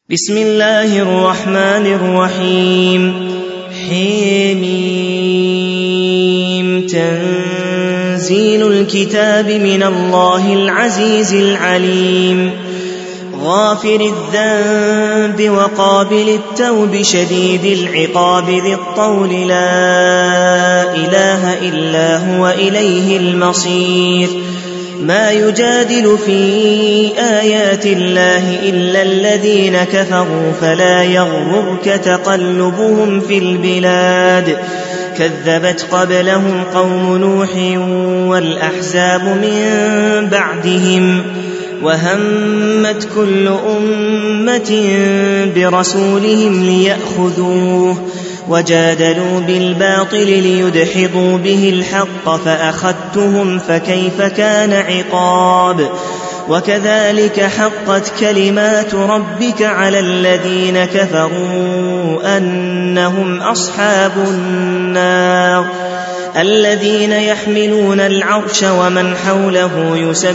بسم الله الرحمن الرحيم حميم تنزيل الكتاب من الله العزيز العليم غافر الذنب وقابل التوب شديد العقاب ذي الطول لا إله إلا هو إليه المصير ما يجادل في آيات الله إلا الذين كفروا فلا يغررك تقلبهم في البلاد كذبت قبلهم قوم نوح والأحزاب من بعدهم وهمت كل أمة برسولهم ليأخذوه وجادلوا بالباطل ليدحضوا به الحق فأخذتهم فكيف كان عقاب وكذلك حقت كلمات ربك على الذين كفروا أنهم أصحاب النار الذين يحملون العرش ومن حوله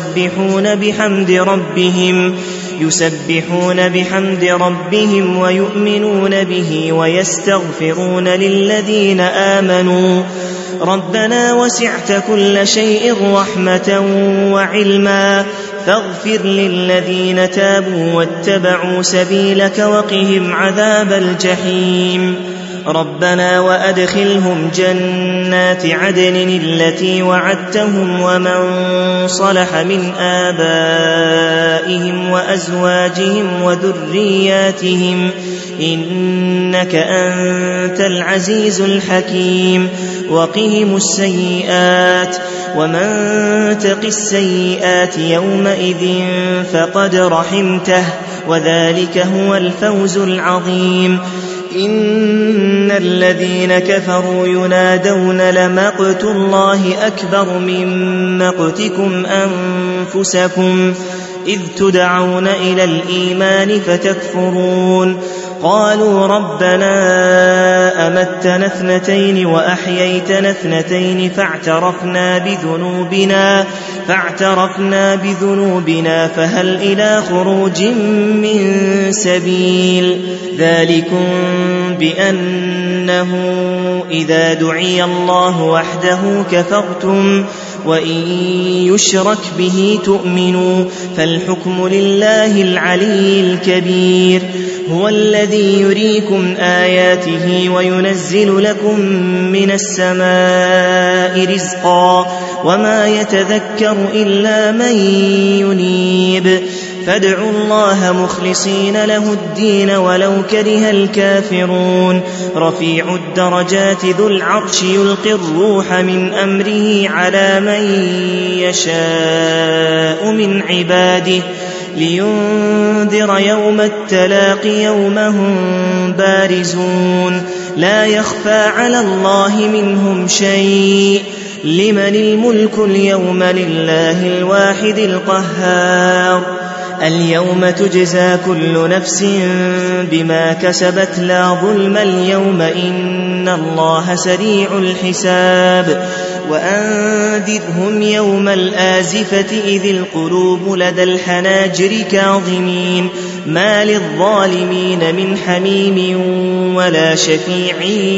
يسبحون بحمد ربهم ويؤمنون به ويستغفرون للذين آمنوا ربنا وسعت كل شيء رحمة وعلما فاغفر للذين تابوا واتبعوا سبيلك وقهم عذاب الجحيم ربنا وأدخلهم جنات عدن التي وعدتهم ومن صلح من آبائهم وأزواجهم وذرياتهم إنك أنت العزيز الحكيم وقهم السيئات ومن تق السيئات يومئذ فقد رحمته وذلك هو الفوز العظيم إن الذين كفروا ينادون لمقت الله أكبر من مقتكم أنفسكم إذ تدعون إلى الإيمان فتكفرون قالوا ربنا أمتنا اثنتين وأحييتنا اثنتين فاعترفنا بذنوبنا فهل إلى خروج من سبيل ذلكم بأنه إذا دعي الله وحده كفرتم وإن يشرك به تؤمنوا فالحكم لله العلي الكبير هو الذي يريكم آياته وينزل لكم من السماء رزقا وما يتذكر إلا من ينيب فادعوا الله مخلصين له الدين ولو كره الكافرون رفيع الدرجات ذو العرش يلقي الروح من أمره على من يشاء من عباده لينذر يوم التلاق يوم هم بارزون لا يخفى على الله منهم شيء لمن الملك اليوم لله الواحد القهار اليوم تجزى كل نفس بما كسبت لا ظلم اليوم إن الله سريع الحساب وأنذرهم يوم الآزفة إذ القلوب لدى الحناجر كاظمين ما للظالمين من حميم ولا شفيع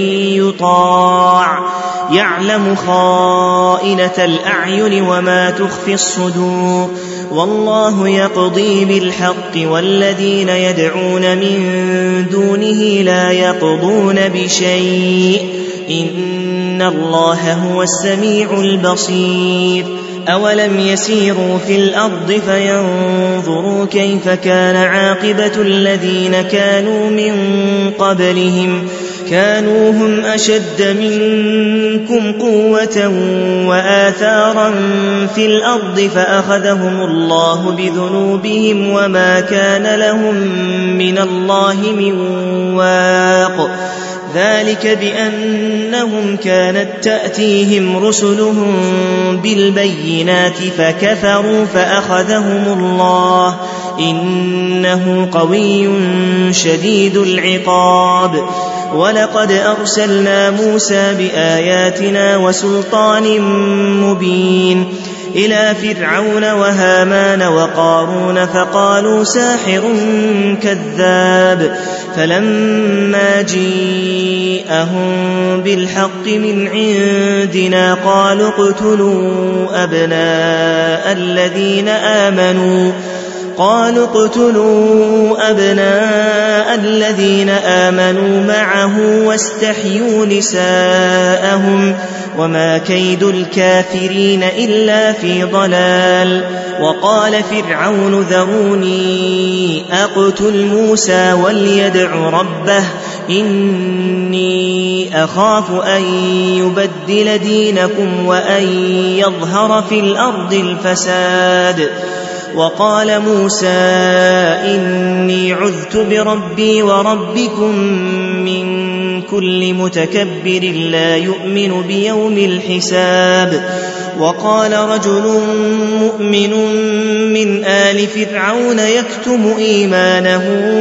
يطاع يعلم خائنة الأعين وما تخفي الصدور والله يقضي بالحق والذين يدعون من دونه لا يقضون بشيء إن الله هو السميع البصير أولم يسيروا في الأرض فينظروا كيف كان عاقبة الذين كانوا من قبلهم كانوا هم أشد منكم قوة وآثارا في الأرض فأخذهم الله بذنوبهم وما كان لهم من الله من واق ذلك بأنهم كانت تأتيهم رسلهم بالبينات فكفروا فأخذهم الله إنه قوي شديد العقاب ولقد أرسلنا موسى بآياتنا وسلطان مبين إلى فرعون وهامان وقارون فقالوا ساحر كذاب فلما جيءهم بالحق من عندنا قالوا اقتلوا أبناء الذين آمنوا معه واستحيوا نساءهم وما كيد الكافرين إلا في ضلال. وقال فرعون ذروني أقتل موسى وليدع ربه إني أخاف أن يبدل دينكم وأن يظهر في الأرض الفساد. وقال موسى إني عذت بربي وربكم من كل متكبر لا يؤمن بيوم الحساب. وقال رجل مؤمن من آل فرعون يكتم إيمانه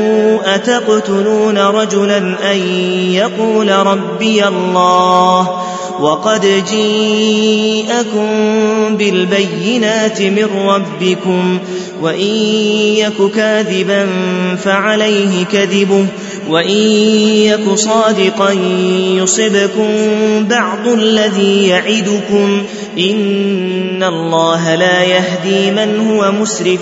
أتقتلون رجلا أن يقول ربي الله وقد جيءكم بالبينات من ربكم وإن يك كاذبا فعليه كذبه وإن يك صادقا يصبكم بعض الذي يعدكم إن الله لا يهدي من هو مسرف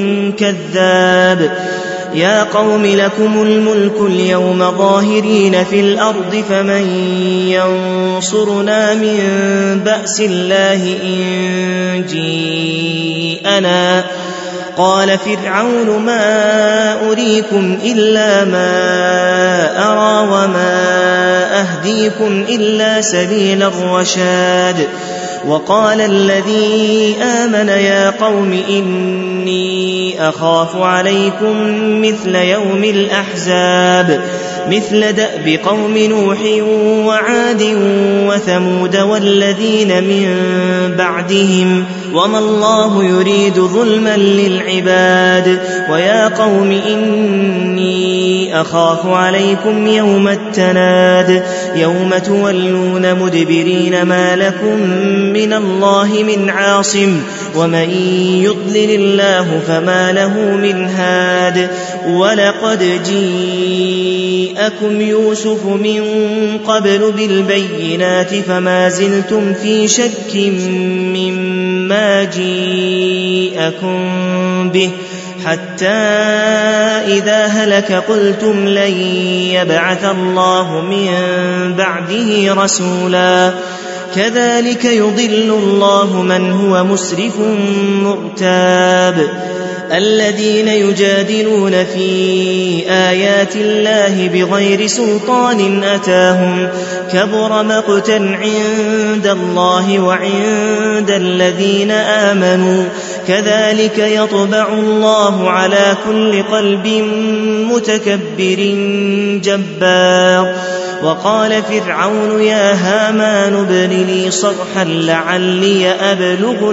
كذاب. يا قوم لكم الملك اليوم ظاهرين في الأرض فمن ينصرنا من بأس الله إن جيءنا. قال فرعون ما أريكم إلا ما أرى وما أهديكم إلا سبيل الرشاد. وقال الذي آمن يا قوم إني أخاف عليكم مثل يوم الأحزاب مثل دأب قوم نوح وعاد وثمود والذين من بعدهم وما الله يريد ظلما للعباد. ويا قوم إني أخاف عليكم يوم التناد يوم تولون مدبرين ما لكم من الله من عاصم ومن يضلل الله فما له من هاد. ولقد جيءكم يوسف من قبل بالبينات فما زلتم في شك مما جيءكم به حتى إذا هلك قلتم لن يبعث الله من بعده رسولا. كذلك يضل الله من هو مسرف مرتاب. الذين يجادلون في آيات الله بغير سلطان أتاهم كبر مقتا عند الله وعند الذين آمنوا كذلك يطبع الله على كل قلب متكبر جبار. وقال فرعون يا هامان ابن لي صرحا لعلي أبلغ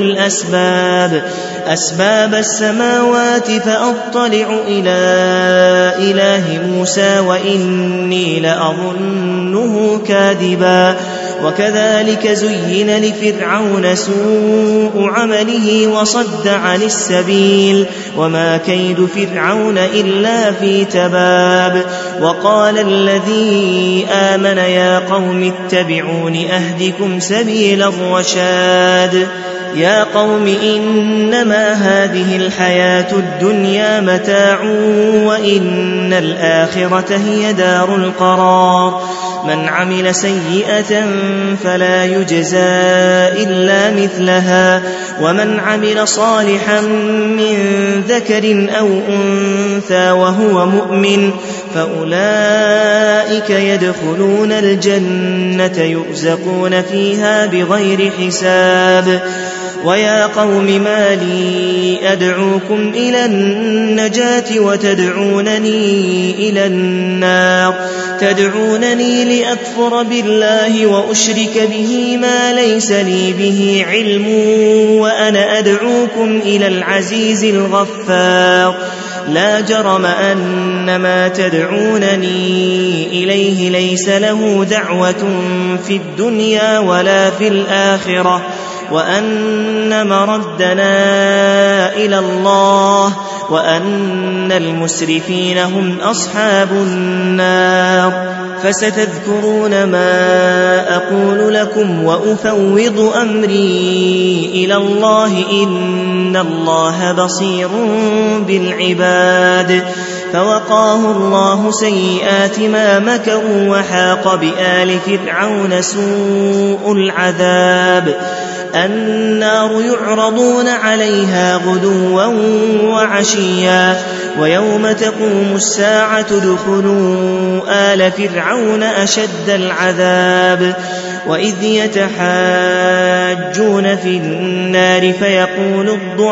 أسباب السماوات فأطلع إلى إله موسى وإني لأظنه كاذبا. وكذلك زين لفرعون سوء عمله وصد عن السبيل وما كيد فرعون إلا في تباب. وقال الذي آمن يا قوم اتبعون أهدكم سبيل الرشاد. يا قوم إنما هذه الحياة الدنيا متاع وإن الآخرة هي دار القرار. من عمل سيئة فلا يجزى إلا مثلها ومن عمل صالحا من ذكر أو أنثى وهو مؤمن فأولئك يدخلون الجنة يرزقون فيها بغير حساب. ويا قوم ما لي أدعوكم إلى النجاة وتدعونني إلى النار تدعونني لأكفر بالله وأشرك به ما ليس لي به علم وأنا أدعوكم إلى العزيز الغفار. لا جرم أن ما تدعونني إليه ليس له دعوة في الدنيا ولا في الآخرة وأن مردنا إلى الله وأن المسرفين هم أصحاب النار. فستذكرون ما أقول لكم وأفوض أمري إلى الله إن الله بصير بالعباد. فوقاه الله سيئات ما مكروا وحاق بآل فرعون سوء العذاب. النار يعرضون عليها غدوا وعشيا ويوم تقوم الساعة ادخلوا آل فرعون أشد العذاب. وإذ يتحاجون في النار فيقول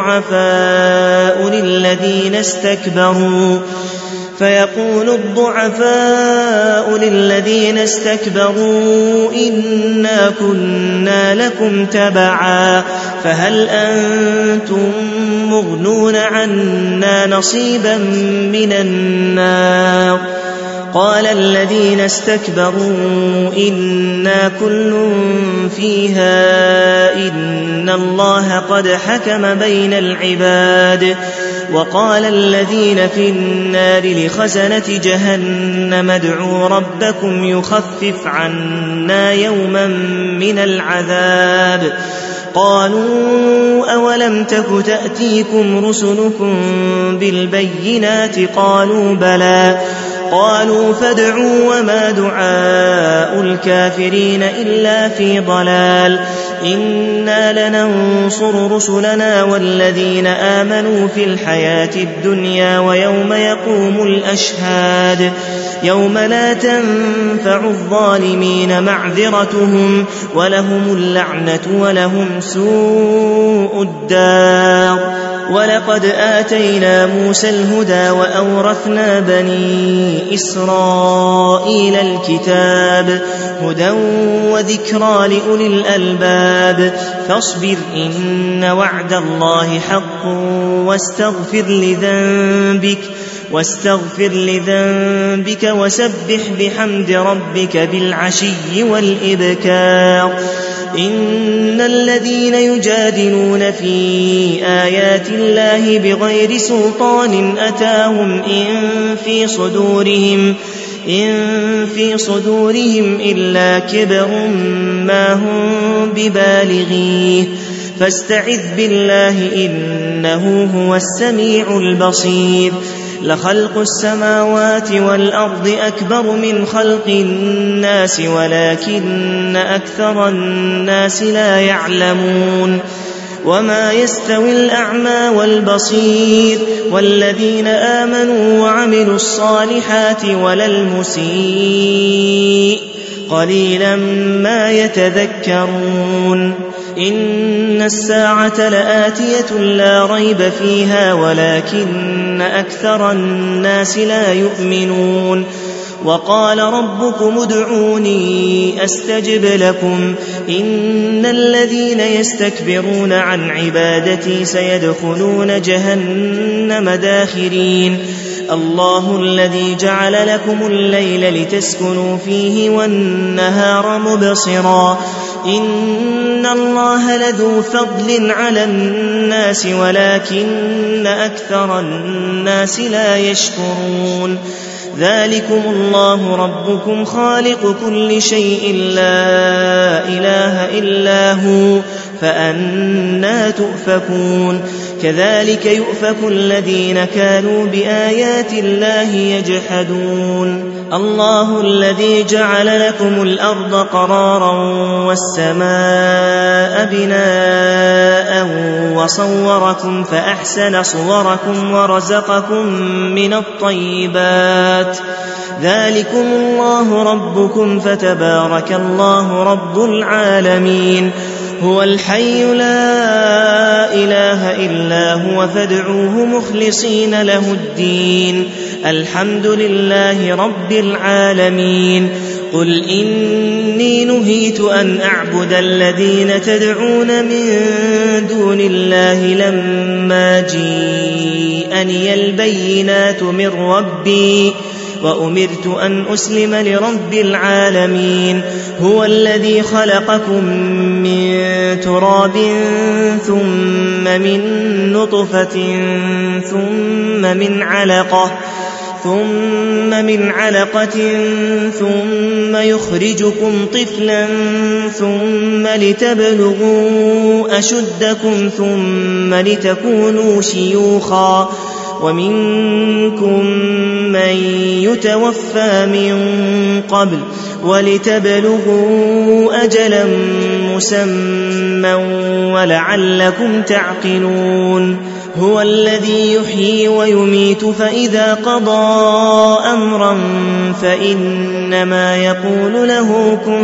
الضعفاء للذين استكبروا إنا كنا لكم تبعا فهل أنتم مغنون عنا نصيبا من النار. قال الذين استكبروا إنا كل فيها إن الله قد حكم بين العباد. وقال الذين في النار لخزنة جهنم ادعوا ربكم يخفف عنا يوما من العذاب. قالوا أولم تك تأتيكم رسلكم بالبينات قالوا بلى. قالوا فادعوا وما دعاء الكافرين إلا في ضلال. إنا لننصر رسلنا والذين آمنوا في الحياة الدنيا ويوم يقوم الأشهاد يوم لا تنفع الظالمين معذرتهم ولهم اللعنة ولهم سوء الدار. ولقد آتينا موسى الهدى وأورثنا بني إسرائيل الكتاب هدى وذكرى لأولي الألباب. فاصبر إن وعد الله حق واستغفر لذنبك وسبح بحمد ربك بالعشي والإبكار. إن الذين يجادلون في آيات الله بغير سلطان أتاهم إن في صدورهم إلا كبر ما هم ببالغيه فاستعذ بالله إنه هو السميع البصير. لخلق السماوات والأرض أكبر من خلق الناس ولكن أكثر الناس لا يعلمون. وما يستوي الأعمى والبصير والذين آمنوا وعملوا الصالحات ولا المسيء قليلا ما يتذكرون. إن الساعة لآتية لا ريب فيها ولكن أكثر الناس لا يؤمنون. وقال ربكم ادعوني أستجب لكم إن الذين يستكبرون عن عبادتي سيدخلون جهنم داخرين. الله الذي جعل لكم الليل لتسكنوا فيه والنهار مبصرا إن الله لذو فضل على الناس ولكن أكثر الناس لا يشكرون. ذلكم الله ربكم خالق كل شيء لا إله إلا هو فأنى تؤفكون. كذلك يؤفك الذين كانوا بآيات الله يجحدون. الله الذي جعل لكم الأرض قرارا والسماء بناء وصوركم فأحسن صوركم ورزقكم من الطيبات. ذلكم الله ربكم فتبارك الله رب العالمين. هو الحي لا إله إلا هو فادعوه مخلصين له الدين الحمد لله رب العالمين. قل إني نهيت أن أعبد الذين تدعون من دون الله لما جيءني البينات من ربي وأمرت أن أسلم لرب العالمين هو الذي خلقكم من تراب ثم من نطفة ثم من علقة ثم يخرجكم طفلا ثم لتبلغوا أشدكم ثم لتكونوا شيوخا ومنكم من يتوفى من قبل ولتبلغوا أجلا مسمى ولعلكم تعقلون هو الذي يحيي ويميت فإذا قضى أمرا فإنما يقول له كن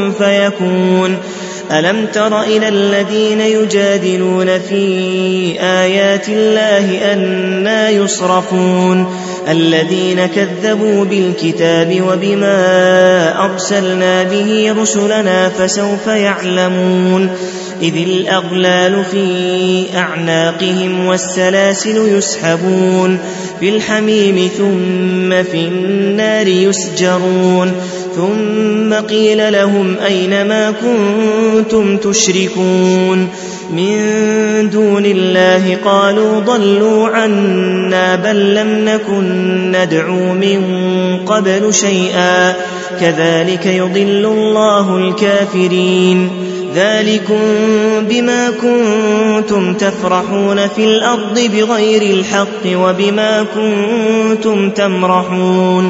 فيكون ألم تر إلى الذين يجادلون في آيات الله أنى يصرفون الذين كذبوا بالكتاب وبما أرسلنا به رسلنا فسوف يعلمون إذ الأغلال في أعناقهم والسلاسل يسحبون في الحميم ثم في النار يسجرون ثم قيل لهم أين ما كنتم تشركون من دون الله قالوا ضلوا عنا بل لم نكن ندعو من قبل شيئا كذلك يضل الله الكافرين ذلكم بما كنتم تفرحون في الأرض بغير الحق وبما كنتم تمرحون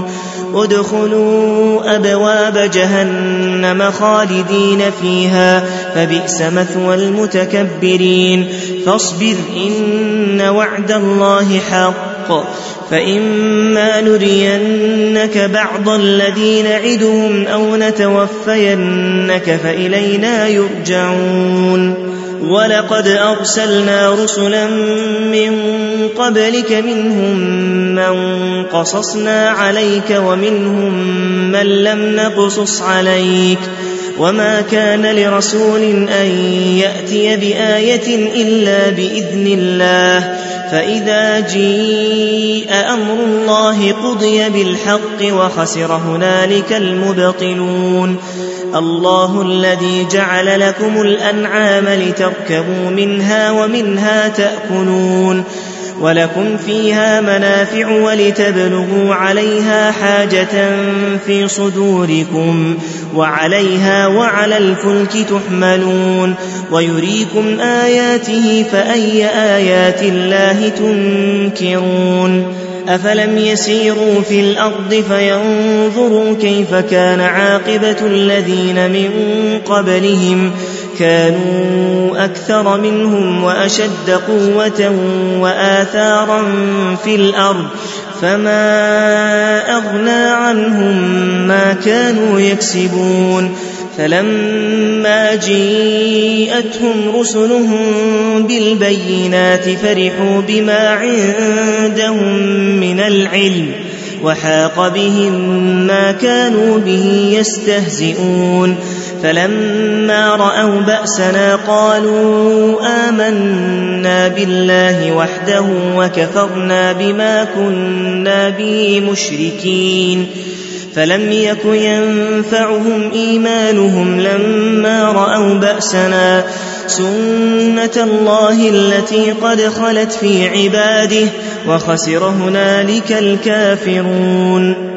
ادخلوا أبواب جهنم خالدين فيها فبئس مثوى المتكبرين فاصبر إن وعد الله حق فإما نرينك بعض الذي نعدهم أو نتوفينك فإلينا يرجعون ولقد أرسلنا رسلا من قبلك منهم من قصصنا عليك ومنهم من لم نقصص عليك وما كان لرسول أن يأتي بآية إلا بإذن الله فإذا جيء أمر الله قضي بالحق وخسر هنالك المبطلون الله الذي جعل لكم الأنعام لتركبوا منها ومنها تأكلون ولكم فيها منافع ولتبلغوا عليها حاجة في صدوركم وعليها وعلى الفلك تحملون ويريكم آياته فأي آيات الله تنكرون أفلم يسيروا في الأرض فينظروا كيف كان عاقبة الذين من قبلهم كانوا أكثر منهم وأشد قوة وآثارا في الأرض فما أغنى عنهم ما كانوا يكسبون فلما جيءتهم رسلهم بالبينات فرحوا بما عندهم من العلم وحاق بهم ما كانوا به يستهزئون فلما رأوا بأسنا قالوا آمنا بالله وحده وكفرنا بما كنا به مشركين فلم يك ينفعهم إيمانهم لما رأوا بأسنا سنة الله التي قد خلت في عباده وخسر هنالك الكافرون